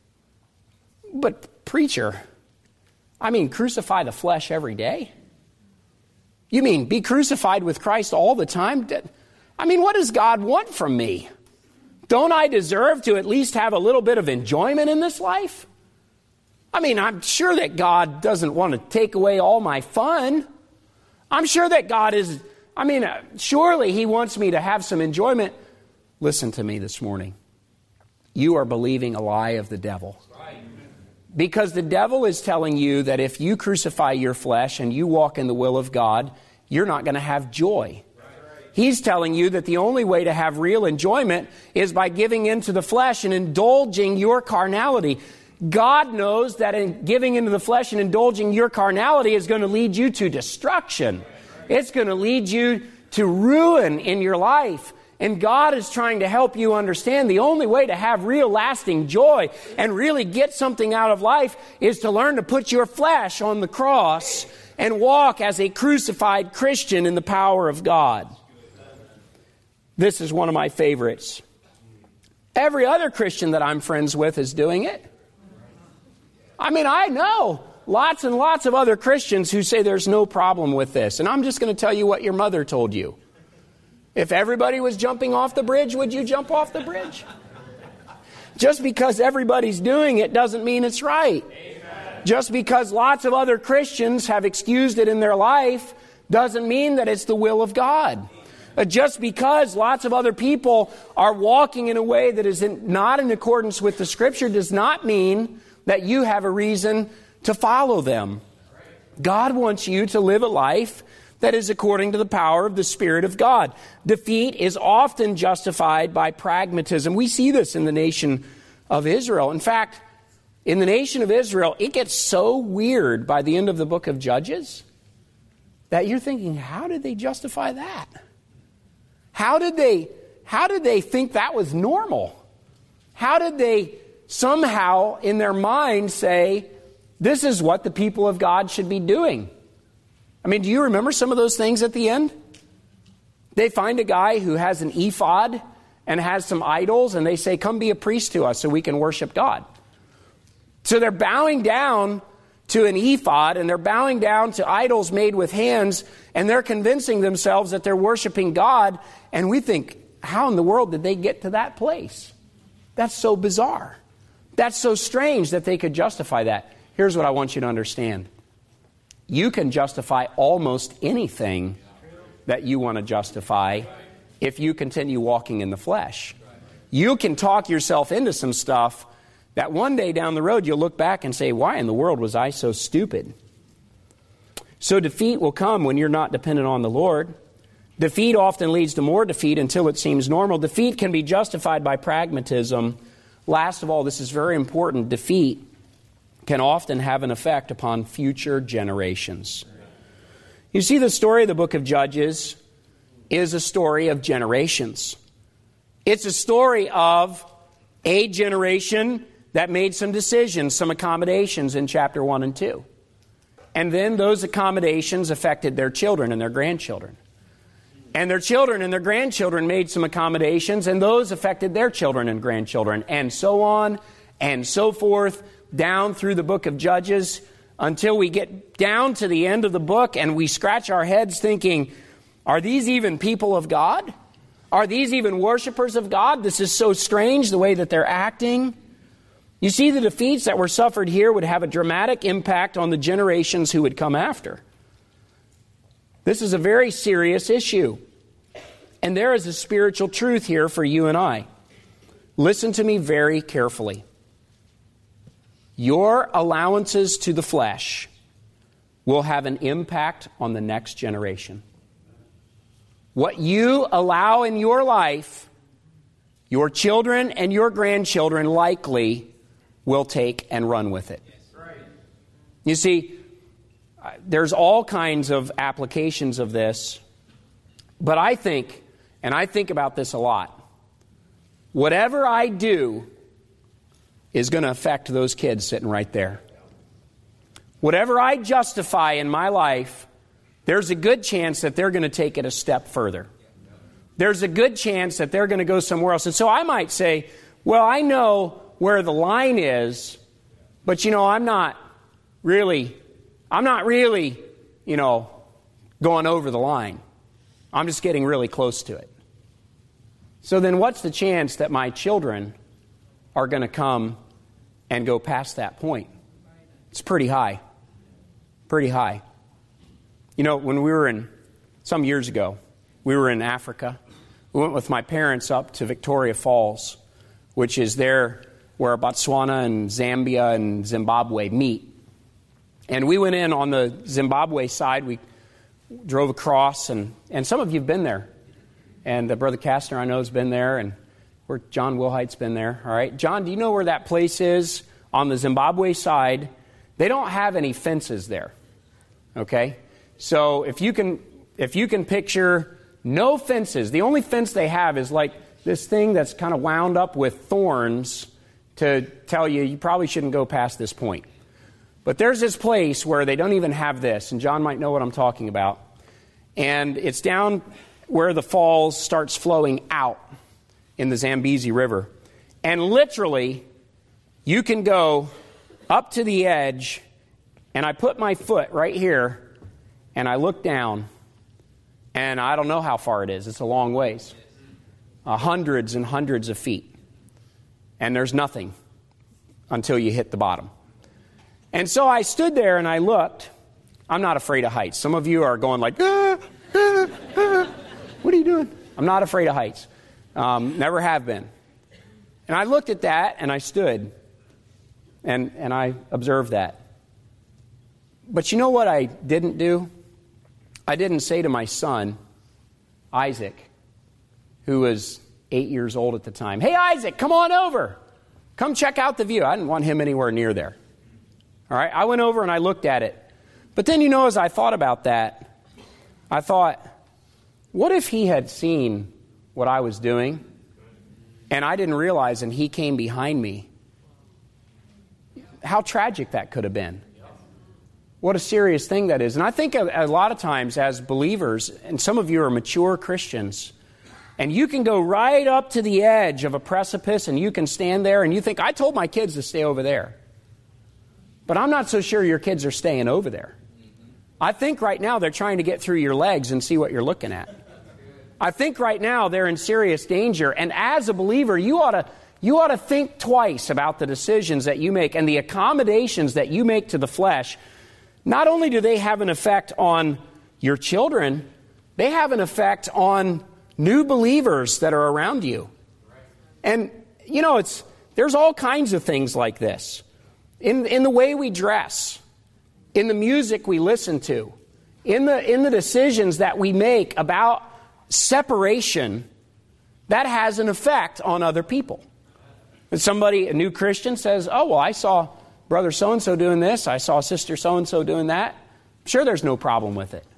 [SPEAKER 1] but preacher, I mean, crucify the flesh every day? You mean be crucified with Christ all the time? I mean, what does God want from me? Don't I deserve to at least have a little bit of enjoyment in this life? I mean, I'm sure that God doesn't want to take away all my fun. I'm sure that God is, I mean, uh, surely He wants me to have some enjoyment. Listen to me this morning. You are believing a lie of the devil. Because the devil is telling you that if you crucify your flesh and you walk in the will of God, you're not going to have joy. He's telling you that the only way to have real enjoyment is by giving into the flesh and indulging your carnality. God knows that in giving into the flesh and indulging your carnality is going to lead you to destruction. It's going to lead you to ruin in your life. And God is trying to help you understand the only way to have real lasting joy and really get something out of life is to learn to put your flesh on the cross and walk as a crucified Christian in the power of God. This is one of my favorites. Every other Christian that I'm friends with is doing it. I mean, I know lots and lots of other Christians who say there's no problem with this. And I'm just going to tell you what your mother told you. If everybody was jumping off the bridge, would you jump off the bridge? Just because everybody's doing it doesn't mean it's right. Amen. Just because lots of other Christians have excused it in their life doesn't mean that it's the will of God. Just because lots of other people are walking in a way that is in, not in accordance with the Scripture does not mean that you have a reason to follow them. God wants you to live a life that is according to the power of the Spirit of God. Defeat is often justified by pragmatism. We see this in the nation of Israel. In fact, in the nation of Israel, it gets so weird by the end of the book of Judges that you're thinking, how did they justify that? How did they, how did they think that was normal? How did they somehow in their mind say, this is what the people of God should be doing? I mean, do you remember some of those things at the end? They find a guy who has an ephod and has some idols, and they say, come be a priest to us so we can worship God. So they're bowing down to an ephod, and they're bowing down to idols made with hands, and they're convincing themselves that they're worshiping God. And we think, how in the world did they get to that place? That's so bizarre. That's so strange that they could justify that. Here's what I want you to understand. You can justify almost anything that you want to justify if you continue walking in the flesh. You can talk yourself into some stuff that one day down the road you'll look back and say, why in the world was I so stupid? So defeat will come when you're not dependent on the Lord. Defeat often leads to more defeat until it seems normal. Defeat can be justified by pragmatism. Last of all, this is very important. Defeat can often have an effect upon future generations. You see, the story of the book of Judges is a story of generations. It's a story of a generation that made some decisions, some accommodations in chapter one and two. And then those accommodations affected their children and their grandchildren. And their children and their grandchildren made some accommodations, and those affected their children and grandchildren, and so on and so forth, down through the book of Judges, until we get down to the end of the book and we scratch our heads thinking, are these even people of God? Are these even worshipers of God? This is so strange the way that they're acting. You see, the defeats that were suffered here would have a dramatic impact on the generations who would come after. This is a very serious issue. And there is a spiritual truth here for you and I. Listen to me very carefully. Your allowances to the flesh will have an impact on the next generation. What you allow in your life, your children and your grandchildren likely will take and run with it. You see, there's all kinds of applications of this. But I think, and I think about this a lot, whatever I do is going to affect those kids sitting right there. Whatever I justify in my life, there's a good chance that they're going to take it a step further. There's a good chance that they're going to go somewhere else. And so I might say, well, I know where the line is, but, you know, I'm not really, I'm not really, you know, going over the line. I'm just getting really close to it. So then what's the chance that my children are going to come and go past that point? It's pretty high. Pretty high. You know, when we were in, some years ago, we were in Africa. We went with my parents up to Victoria Falls, which is there where Botswana and Zambia and Zimbabwe meet. And we went in on the Zimbabwe side. We drove across, and, and some of you have been there. And uh, Brother Kastner, I know, has been there, and where John Wilhite's been there. All right, John, do you know where that place is on the Zimbabwe side? They don't have any fences there. Okay, so if you can, if you can picture no fences, the only fence they have is like this thing that's kind of wound up with thorns to tell you you probably shouldn't go past this point. But there's this place where they don't even have this, and John might know what I'm talking about. And it's down where the falls starts flowing out in the Zambezi River. And literally, you can go up to the edge, and I put my foot right here, and I look down, and I don't know how far it is. It's a long ways. Uh, hundreds and hundreds of feet. And there's nothing until you hit the bottom. And so I stood there and I looked. I'm not afraid of heights. Some of you are going like, ah, ah, ah. What are you doing? I'm not afraid of heights. Um, never have been. And I looked at that and I stood and, and I observed that. But you know what I didn't do? I didn't say to my son, Isaac, who was eight years old at the time, hey, Isaac, come on over. Come check out the view. I didn't want him anywhere near there. All right, I went over and I looked at it. But then, you know, as I thought about that, I thought, what if he had seen what I was doing and I didn't realize and he came behind me? How tragic that could have been. What a serious thing that is. And I think a, a lot of times as believers, and some of you are mature Christians, and you can go right up to the edge of a precipice and you can stand there and you think, I told my kids to stay over there. But I'm not so sure your kids are staying over there. I think right now they're trying to get through your legs and see what you're looking at. I think right now they're in serious danger. And as a believer, you ought to you ought to think twice about the decisions that you make and the accommodations that you make to the flesh. Not only do they have an effect on your children, they have an effect on new believers that are around you. And, you know, it's there's all kinds of things like this. In, in the way we dress, in the music we listen to, in the, in the decisions that we make about separation, that has an effect on other people. And somebody, a new Christian, says, oh, well, I saw brother so-and-so doing this. I saw sister so-and-so doing that. I'm sure there's no problem with it.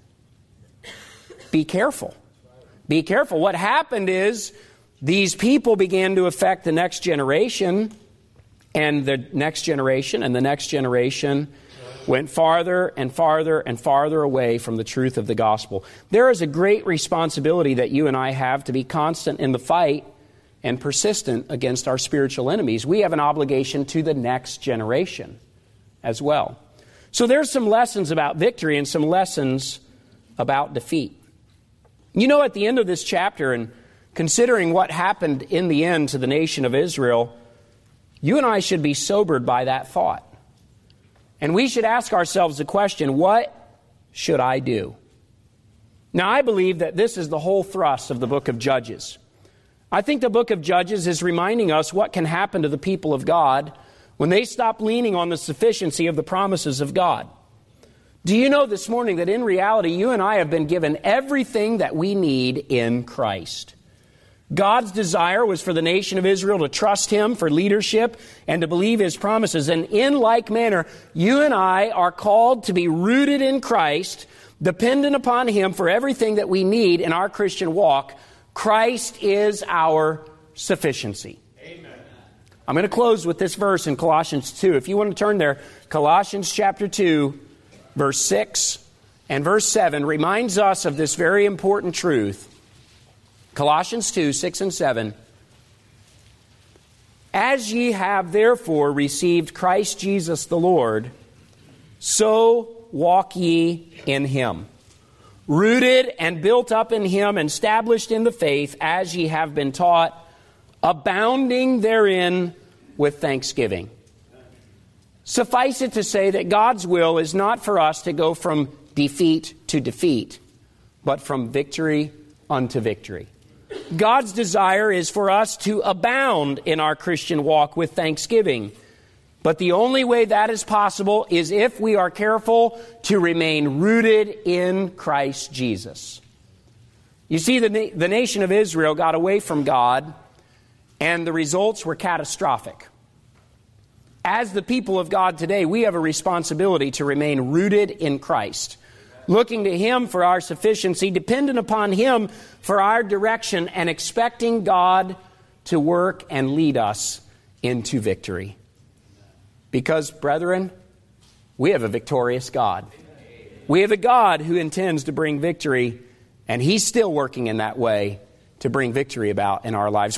[SPEAKER 1] Be careful. Be careful. What happened is these people began to affect the next generation, and the next generation, and the next generation went farther and farther and farther away from the truth of the gospel. There is a great responsibility that you and I have to be constant in the fight and persistent against our spiritual enemies. We have an obligation to the next generation as well. So there's some lessons about victory and some lessons about defeat. You know, at the end of this chapter, and considering what happened in the end to the nation of Israel, you and I should be sobered by that thought. And we should ask ourselves the question, what should I do? Now, I believe that this is the whole thrust of the book of Judges. I think the book of Judges is reminding us what can happen to the people of God when they stop leaning on the sufficiency of the promises of God. Do you know this morning that in reality, you and I have been given everything that we need in Christ? God's desire was for the nation of Israel to trust Him for leadership and to believe His promises. And in like manner, you and I are called to be rooted in Christ, dependent upon Him for everything that we need in our Christian walk. Christ is our sufficiency. Amen. I'm going to close with this verse in Colossians two. If you want to turn there, Colossians chapter two, verse six and verse seven reminds us of this very important truth. Colossians two, six and seven. As ye have therefore received Christ Jesus the Lord, so walk ye in Him, rooted and built up in Him, and established in the faith, as ye have been taught, abounding therein with thanksgiving. Suffice it to say that God's will is not for us to go from defeat to defeat, but from victory unto victory. God's desire is for us to abound in our Christian walk with thanksgiving. But the only way that is possible is if we are careful to remain rooted in Christ Jesus. You see, the, na- the nation of Israel got away from God, and the results were catastrophic. As the people of God today, we have a responsibility to remain rooted in Christ, looking to Him for our sufficiency, dependent upon Him for our direction, and expecting God to work and lead us into victory. Because, brethren, we have a victorious God. We have a God who intends to bring victory, and He's still working in that way to bring victory about in our lives.